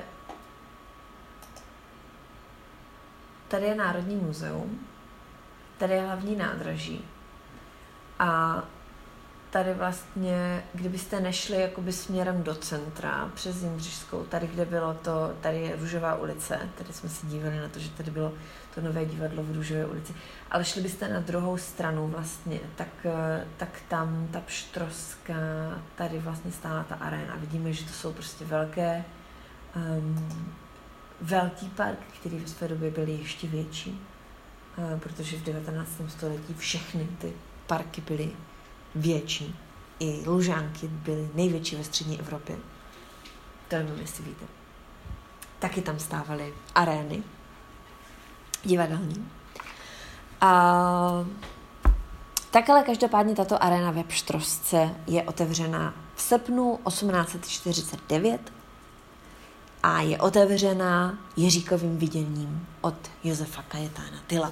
tady je Národní muzeum, tady je hlavní nádraží a tady vlastně, kdybyste nešli jakoby směrem do centra přes Jindřišskou, tady, kde bylo to, tady je Růžová ulice, tady jsme se dívali na to, že tady bylo to nové divadlo v Růžové ulici, ale šli byste na druhou stranu vlastně, tak, tak tam ta Pštroska, tady vlastně stála ta aréna. Vidíme, že to jsou prostě velké, um, velký park, který v své době byly ještě větší, uh, protože v devatenáctém století všechny ty parky byly větší. I Lužánky byly největší ve střední Evropě. To nevím, jestli víte. Taky tam stávaly arény divadelní. A tak ale každopádně tato aréna ve Pštrosce je otevřena v srpnu osmnáct set čtyřicet devět a je otevřena Jiříkovým viděním od Josefa Kajetána Tyla.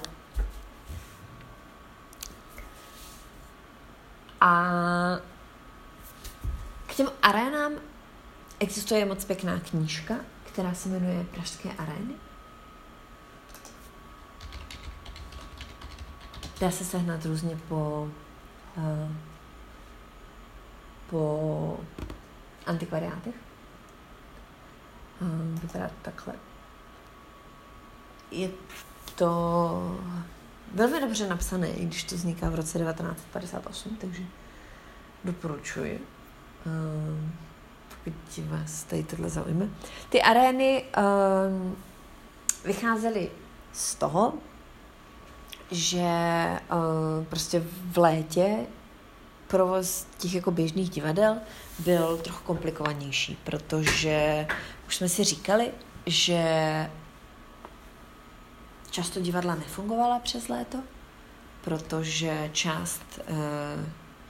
A k těm arénám existuje moc pěkná knížka, která se jmenuje Pražské arény. Dá se sehnat různě po, uh, po antikvariátech. Uh, vypadá to takhle. Je to velmi dobře napsané, i když to vzniká v roce devatenáct set padesát osm, takže doporučuji, uh, pokud vás tady tohle zaujme. Ty arény uh, vycházely z toho, že uh, prostě v létě provoz těch jako běžných divadel byl trochu komplikovanější, protože už jsme si říkali, že často divadla nefungovala přes léto, protože část, uh,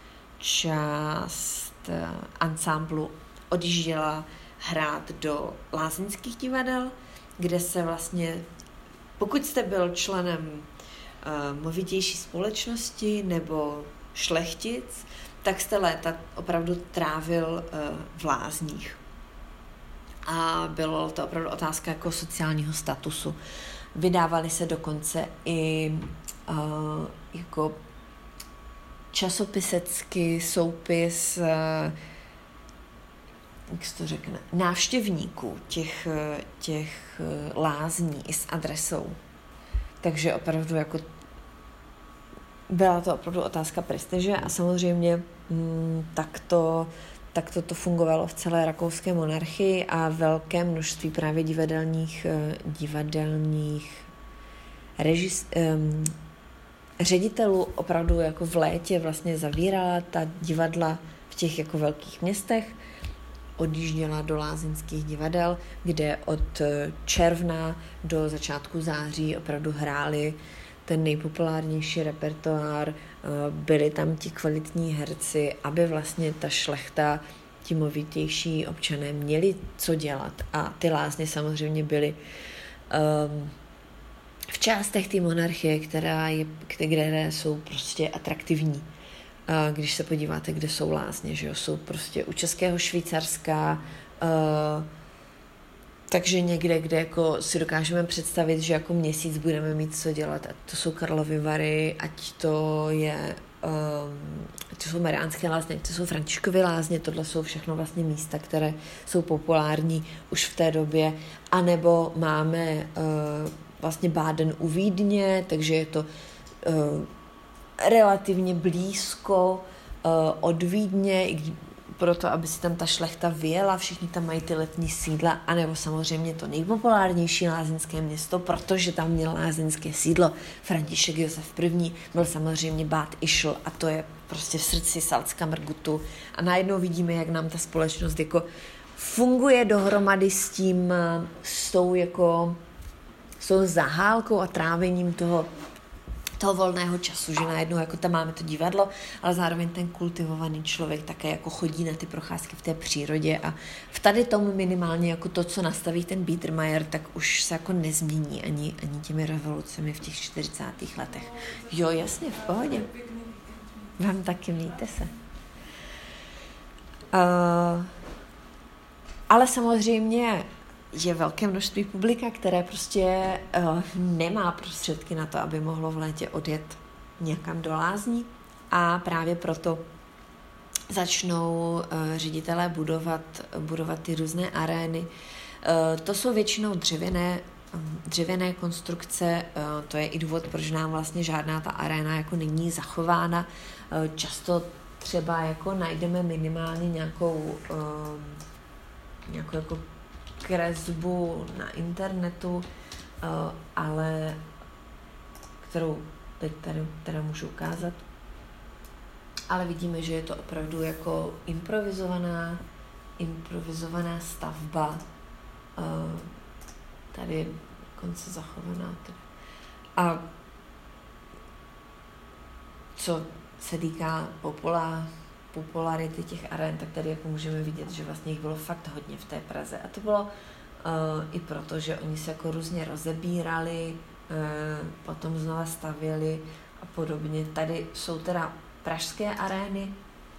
část uh, ansámblu odjížděla hrát do lázeňských divadel, kde se vlastně, pokud jste byl členem uh, movitější společnosti nebo šlechtic, tak jste léta opravdu trávil uh, v lázních. A bylo to opravdu otázka jako sociálního statusu. Vydávaly se dokonce i uh, jako časopisecky soupis uh, jak se to řekne, návštěvníků těch, těch lázní i s adresou. Takže opravdu jako byla to opravdu otázka prestiže a samozřejmě mm, tak, to, tak to, to fungovalo v celé rakouské monarchii a velké množství právě divadelních, divadelních režis, um, ředitelů opravdu jako v létě vlastně zavírala ta divadla v těch jako velkých městech, odjížděla do lázeňských divadel, kde od června do začátku září opravdu hráli ten nejpopulárnější repertoár, byli tam ti kvalitní herci, aby vlastně ta šlechta, ti movitější občané měli co dělat. A ty lázně samozřejmě byly um, v částech té monarchie, která je, které jsou prostě atraktivní. když se podíváte, kde jsou lázně, že jo, jsou prostě u Českého Švýcarska, takže někde, kde jako si dokážeme představit, že jako měsíc budeme mít co dělat, ať to jsou Karlovy Vary, ať to je, um, ať to jsou Mariánské lázně, ať to jsou Františkovy lázně, tohle jsou všechno vlastně místa, které jsou populární už v té době, anebo máme uh, vlastně Báden u Vídně, takže je to uh, relativně blízko uh, od Vídně, proto, aby si tam ta šlechta vyjela, všichni tam mají ty letní sídla, anebo samozřejmě to nejpopulárnější lázeňské město, protože tam měl lázeňské sídlo František Josef I. byl samozřejmě Bát Ischl a to je prostě v srdci Salzkammergutu. A najednou vidíme, jak nám ta společnost jako funguje dohromady s tím, s tou jako s tou zahálkou a trávením toho toho volného času, že najednou jako tam máme to divadlo, ale zároveň ten kultivovaný člověk také jako chodí na ty procházky v té přírodě a v tady tomu minimálně jako to, co nastaví ten Biedermeier, tak už se jako nezmění ani, ani těmi revolucemi v těch čtyřicátých letech. Jo, jasně, v pohodě. Vám taky, mějte se. Uh, ale samozřejmě je velké množství publika, které prostě uh, nemá prostředky na to, aby mohlo v létě odjet někam do lázní a právě proto začnou uh, ředitelé budovat, budovat ty různé arény. Uh, to jsou většinou dřevěné, um, dřevěné konstrukce, uh, to je i důvod, proč nám vlastně žádná ta aréna jako není zachována. Uh, často třeba jako najdeme minimálně nějakou, uh, nějakou jako kresbu na internetu, ale kterou teď tady teda můžu ukázat. Ale vidíme, že je to opravdu jako improvizovaná, improvizovaná stavba. Tady je konce zachovaná. A co se týká populá, popularity těch arén, tak tady jako můžeme vidět, že vlastně jich bylo fakt hodně v té Praze. A to bylo uh, i proto, že oni se jako různě rozebírali, uh, potom znova stavěli a podobně. Tady jsou teda pražské arény,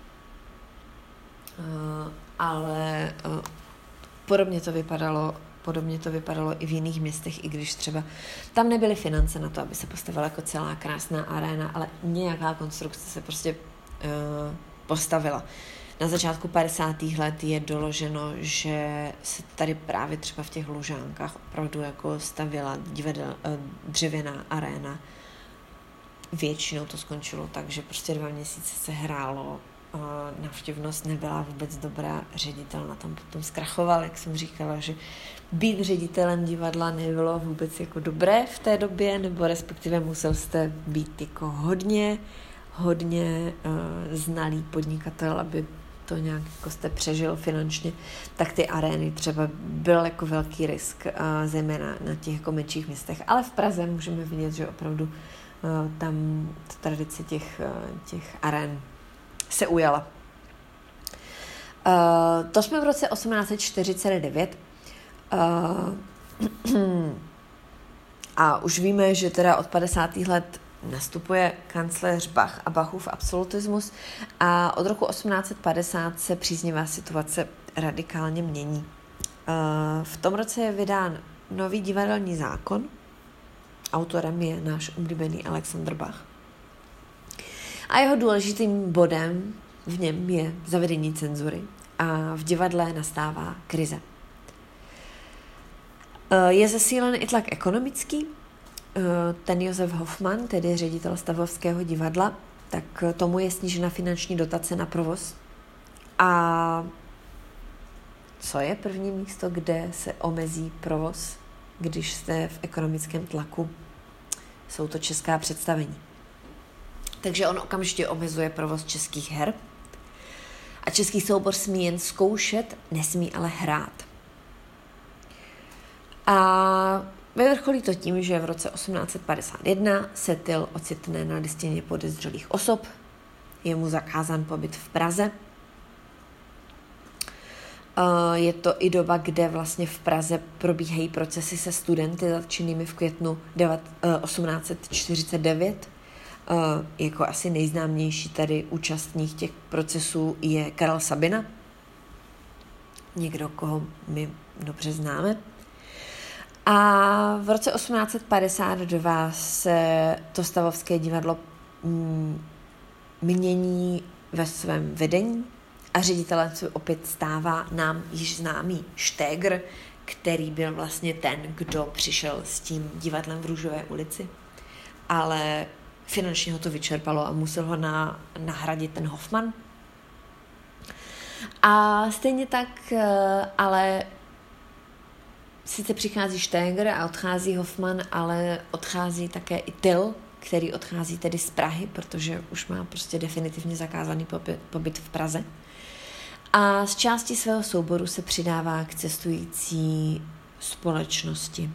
uh, ale uh, podobně to vypadalo Podobně to vypadalo i v jiných městech, i když třeba tam nebyly finance na to, aby se postavila jako celá krásná aréna, ale nějaká konstrukce se prostě uh, postavila. Na začátku padesátých let je doloženo, že se tady právě třeba v těch Lužánkách opravdu jako stavěla divadel, dřevěná aréna. Většinou to skončilo tak, že prostě dva měsíce se hrálo, návštěvnost nebyla vůbec dobrá, ředitel na tom potom zkrachoval, jak jsem říkala, že být ředitelem divadla nebylo vůbec jako dobré v té době, nebo respektive musel jste být jako hodně hodně uh, znalý podnikatel, aby to nějak jako jste přežil finančně, tak ty arény třeba byl jako velký risk, uh, zejména na těch jako menších městech. Ale v Praze můžeme vidět, že opravdu uh, tam tradice těch, uh, těch arén se ujala. Uh, to jsme v roce osmnáct set čtyřicet devět uh, a už víme, že teda od padesátých let nastupuje kancléř Bach a Bachův absolutismus a od roku osmnáct set padesát se příznivá situace radikálně mění. V tom roce je vydán nový divadelní zákon, autorem je náš oblíbený Alexander Bach. A jeho důležitým bodem v něm je zavedení cenzury a v divadle nastává krize. Je zesílen i tlak ekonomický. Ten Josef Hoffmann, tedy ředitel Stavovského divadla, tak tomu je snížena finanční dotace na provoz. A co je první místo, kde se omezí provoz, když jste v ekonomickém tlaku? Jsou to česká představení. Takže on okamžitě omezuje provoz českých her a český soubor smí jen zkoušet, nesmí ale hrát. A vyvrcholí to tím, že v roce osmnáct set padesát jedna se Tyll ocitne na listině podezřelých osob, je mu zakázán pobyt v Praze. Je to i doba, kde vlastně v Praze probíhají procesy se studenty zatčenými v květnu osmnáct set čtyřicet devět. jako asi nejznámější tady účastník těch procesů je Karel Sabina, někdo, koho my dobře známe. A v roce osmnáct set padesát dva se to stavovské divadlo mm, mění ve svém vedení a ředitelem se opět stává nám již známý Štegr, který byl vlastně ten, kdo přišel s tím divadlem v Růžové ulici. Ale finančně ho to vyčerpalo a musel ho na, nahradit ten Hoffman. A stejně tak, ale sice přichází Štegr a odchází Hoffman, ale odchází také i Tyll, který odchází tedy z Prahy, protože už má prostě definitivně zakázaný pobyt v Praze. A z části svého souboru se přidává k cestující společnosti.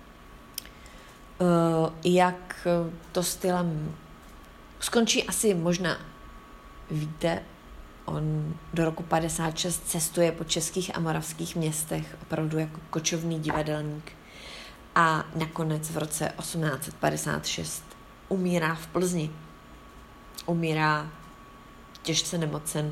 Jak to stylem skončí, asi možná víte, on do roku padesát šest cestuje po českých a moravských městech opravdu jako kočovný divadelník a nakonec v roce osmnáct set padesát šest umírá v Plzni. Umírá těžce nemocen.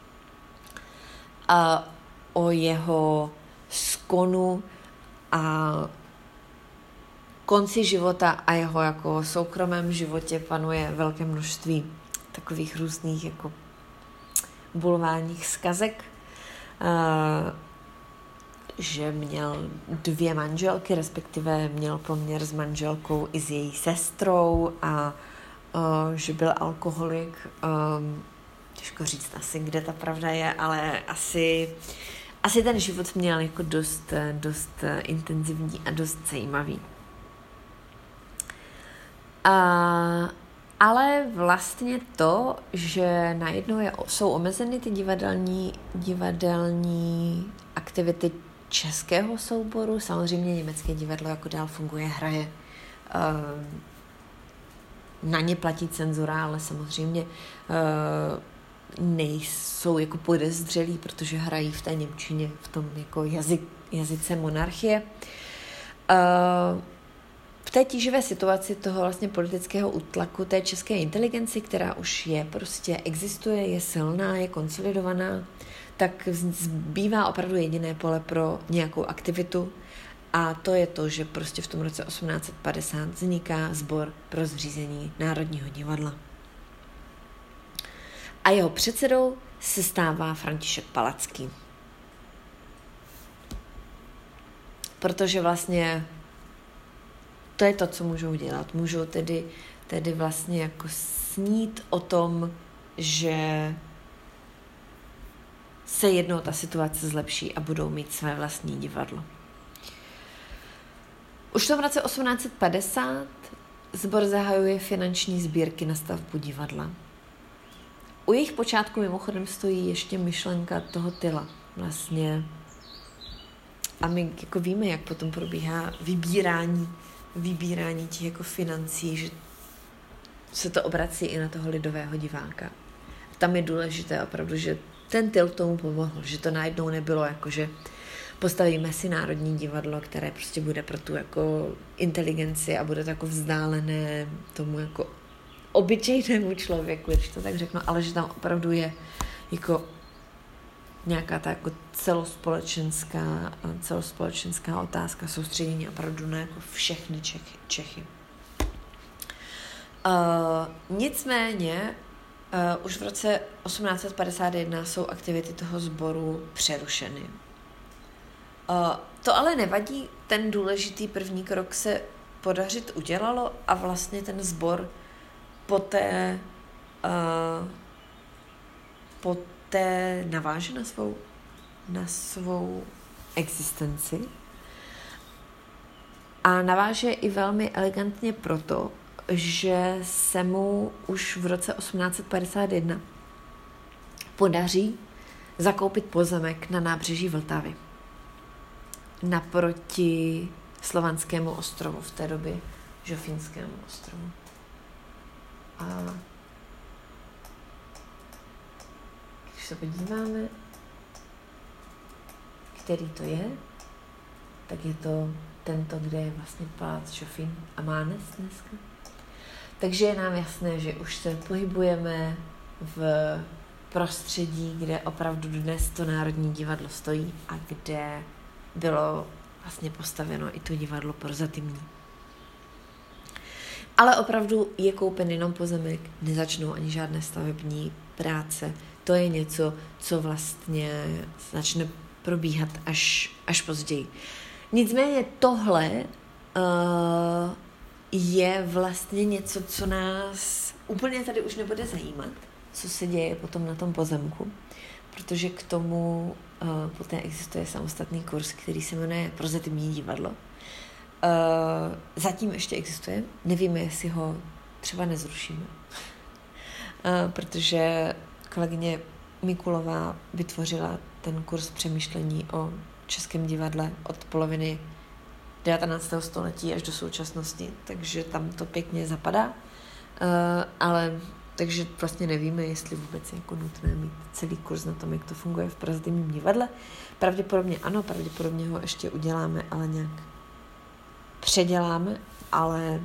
A o jeho skonu a konci života a jeho jako soukromém životě panuje velké množství takových různých jako bulvárních zkazek, uh, že měl dvě manželky, respektive měl poměr s manželkou i s její sestrou a uh, že byl alkoholik. Um, těžko říct asi, kde ta pravda je, ale asi, asi ten život měl jako dost, dost intenzivní a dost zajímavý. A, ale vlastně to, že najednou je, jsou omezeny ty divadelní, divadelní aktivity českého souboru, samozřejmě německé divadlo jako dál funguje, hraje, na ně platí cenzura, ale samozřejmě nejsou jako podezřelí, protože hrají v té němčině, v tom jako jazyk, jazyce monarchie. V té tíživé situaci toho vlastně politického útlaku té české inteligenci, která už je prostě, existuje, je silná, je konsolidovaná, tak zbývá opravdu jediné pole pro nějakou aktivitu a to je to, že prostě v tom roce osmnáct set padesát vzniká sbor pro zřízení Národního divadla. A jeho předsedou se stává František Palacký. Protože vlastně to je to, co můžou dělat. Můžou tedy, tedy vlastně jako snít o tom, že se jednou ta situace zlepší a budou mít své vlastní divadlo. Už v tom roce osmnáct set padesát sbor zahajuje finanční sbírky na stavbu divadla. U jejich počátku mimochodem stojí ještě myšlenka toho Tylla. Vlastně. A my jako víme, jak potom probíhá vybírání, vybírání těch jako financí, že se to obrací i na toho lidového diváka. Tam je důležité opravdu, že ten Tyll tomu pomohl, že to najednou nebylo jako, že postavíme si Národní divadlo, které prostě bude pro tu jako inteligenci a bude to jako vzdálené tomu jako obyčejnému člověku, když to tak řeknu, ale že tam opravdu je jako nějaká ta jako celospolečenská, celospolečenská otázka, soustředění opravdu na jako všechny Čechy. Čechy. Uh, nicméně uh, už v roce osmnáct set padesát jedna jsou aktivity toho sboru přerušeny. Uh, to ale nevadí, ten důležitý první krok se podařit udělalo a vlastně ten sbor poté, uh, poté naváže na svou, na svou existenci a naváže i velmi elegantně proto, že se mu už v roce osmnáct set padesát jedna podaří zakoupit pozemek na nábřeží Vltavy naproti Slovanskému ostrovu, v té době Žofínskému ostrovu. A když se podíváme, který to je, tak je to tento, kde je vlastně palác Žofín a Mánes dneska. Takže je nám jasné, že už se pohybujeme v prostředí, kde opravdu dnes to Národní divadlo stojí a kde bylo vlastně postaveno i to divadlo prozatímní. Ale opravdu je koupen jenom pozemek, nezačnou ani žádné stavební práce. To je něco, co vlastně začne probíhat až, až později. Nicméně tohle uh, je vlastně něco, co nás úplně tady už nebude zajímat, co se děje potom na tom pozemku, protože k tomu uh, poté existuje samostatný kurz, který se jmenuje Prozatímní divadlo. Uh, zatím ještě existuje, nevíme, jestli ho třeba nezrušíme, uh, protože kolegyně Mikulová vytvořila ten kurz přemýšlení o českém divadle od poloviny devatenáctého století až do současnosti, takže tam to pěkně zapadá, uh, ale takže vlastně nevíme, jestli vůbec je jako nutné mít celý kurz na tom, jak to funguje v prozatímním divadle. Pravděpodobně ano, pravděpodobně ho ještě uděláme, ale nějak předěláme, ale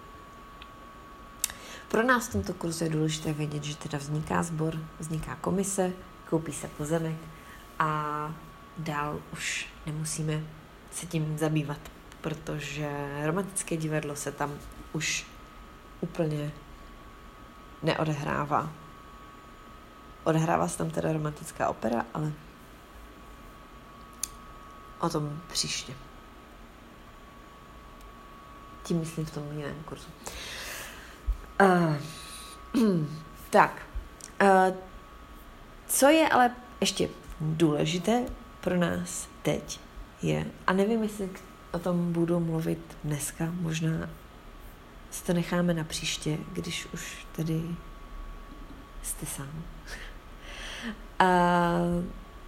pro nás v tomto kurzu je důležité vědět, že teda vzniká sbor, vzniká komise, koupí se pozemek a dál už nemusíme se tím zabývat, protože romantické divadlo se tam už úplně neodehrává. Odehrává se tam teda romantická opera, ale o tom příště. Tím myslím v tom jiném kurzu. Uh, tak. Uh, co je ale ještě důležité pro nás teď je, a nevím, jestli o tom budu mluvit dneska, možná si to necháme na příště, když už tedy jste sám. Uh,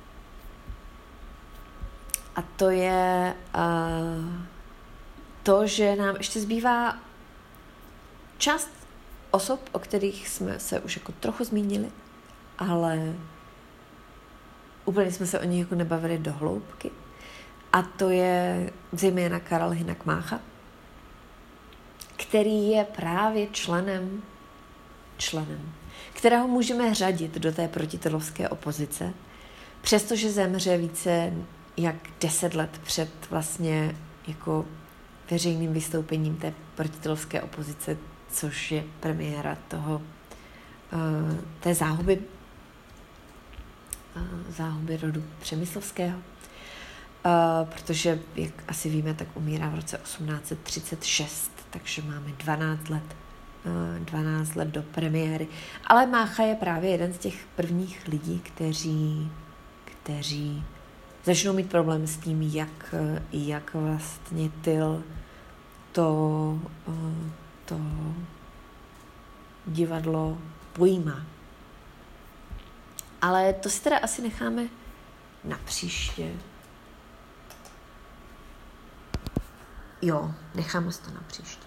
a to je uh, to, že nám ještě zbývá část osob, o kterých jsme se už jako trochu zmínili, ale úplně jsme se o nich jako nebavili do hloubky. A to je zejména Karel Hynek Mácha, který je právě členem, členem, kterého můžeme řadit do té protitilovské opozice, přestože zemře více jak deset let před vlastně jako veřejným vystoupením té protitilovské opozice, což je premiéra toho, uh, té záhuby, uh, záhuby rodu Přemyslovského. Uh, protože, jak asi víme, tak umírá v roce osmnáct set třicet šest, takže máme dvanáct let, uh, dvanáct let do premiéry. Ale Mácha je právě jeden z těch prvních lidí, kteří, kteří začnou mít problém s tím, jak, jak vlastně Tyl to, uh, to divadlo pojímá. Ale to si teda asi necháme na příště. Jo, necháme si to na příště.